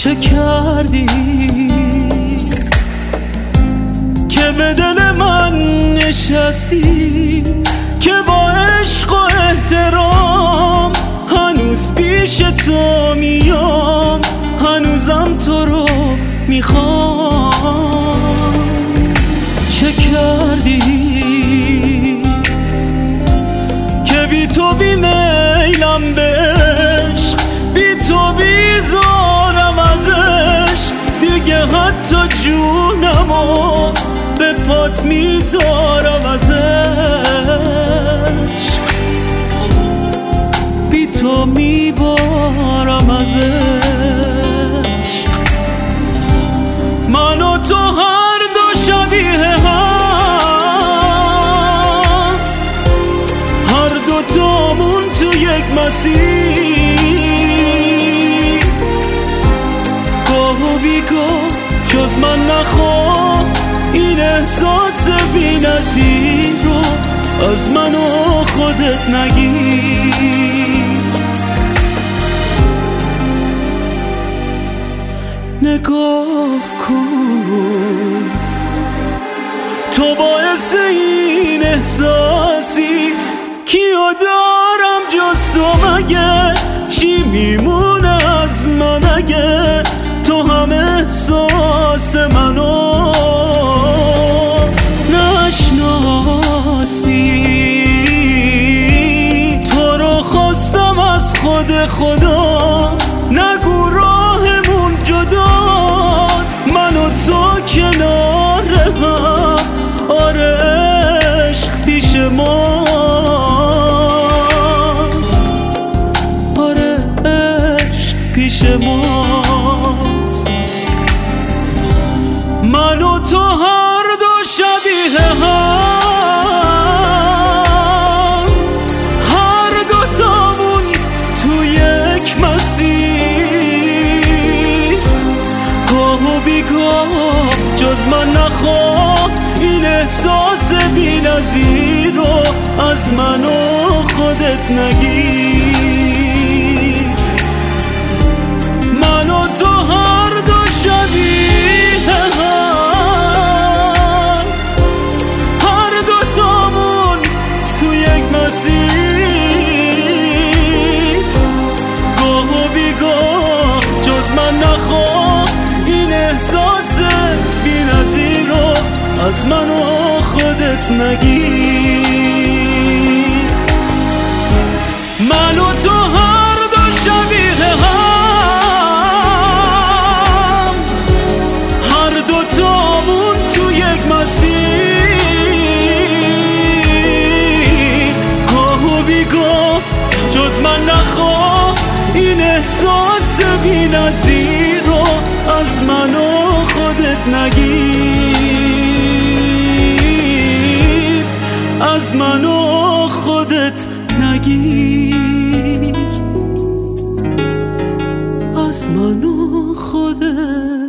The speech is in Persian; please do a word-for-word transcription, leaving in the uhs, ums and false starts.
چه کردی که به دل من نشستی، که با عشق و احترام هنوز پیش تو میام، هنوزم تو رو میخوام. چه کردی که بی تو بی میلم به عشق، بی تو بیزارم از عشق، دیگه حتی جونمو به پات میذارم از عشق، بی تو میبارم از عشق. من و تو هر دو شبیه هم، هر دو تامون تو یک مسیر، گاه و بیگاه جز من نخواه این احساس بی نظیر رو از من و خودت نگیر. نگاه کن تو باعث این احساسی، کیو دارم جز تو مگه؟ چی میمونه از من اگه تو هم احساس منو نشناسی؟ تو رو خواستم از خود خدا، نگو راهمون جداست، من و تو کنار هم، آره عشق پیش ماست، آره عشق پیش ماست. من و تو هر دو شبیه هم، هر دو تامون تو یک مسیر، گاه و بیگاه جز من نخواه این احساس بی نظیر رو از من و خودت نگیر. من و تو هر دو شبیه هم، هر دو تامون تو یک مسیر، گاه و بیگاه جز من نخواه این احساس بی نظیر رو از من و خودت نگیر. من و تو هر دو شبیه هم، هر دو تامون تو یک مسیر، گاه و بیگاه جز من نخواه این احساس بی نظیر رو از من و خودت نگیر، از من و خودت نگیر، از من و خودت